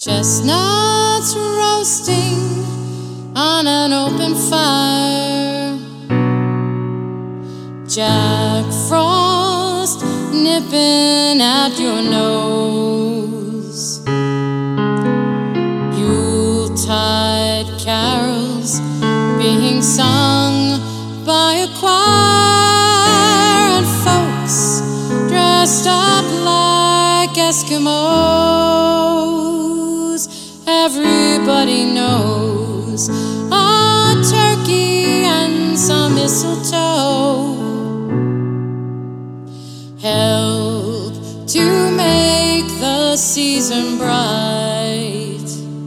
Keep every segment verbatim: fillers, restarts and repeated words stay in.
Chestnuts roasting on an open fire, Jack Frost nipping at your nose, Yuletide carols being sung by a choir, and folks dressed up like Eskimos. Everybody knows a turkey and some mistletoe help to make the season bright.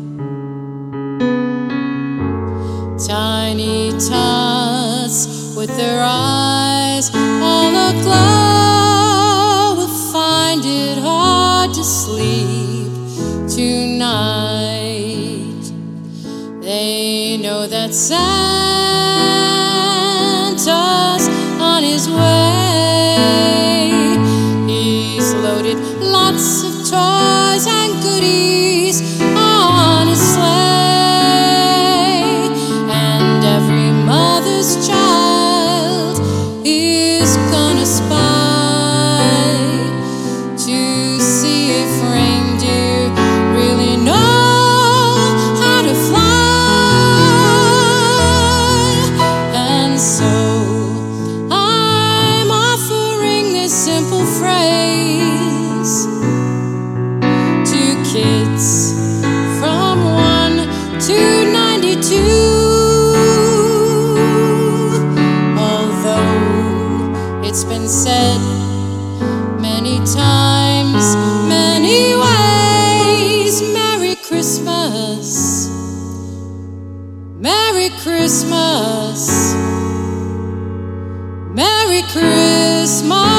Tiny tots with their eyes all aglow will find it hard to sleep tonight. They know that Santa's on his way. He's loaded lots of toys and goodies on his sleigh, and every mother's child is gonna spy to see if reindeer really know how to fly. And so I'm offering this simple phrase to kids from one to ninety-two. Although it's been said many times, many ways, Merry Christmas, Merry Christmas, Merry Christmas.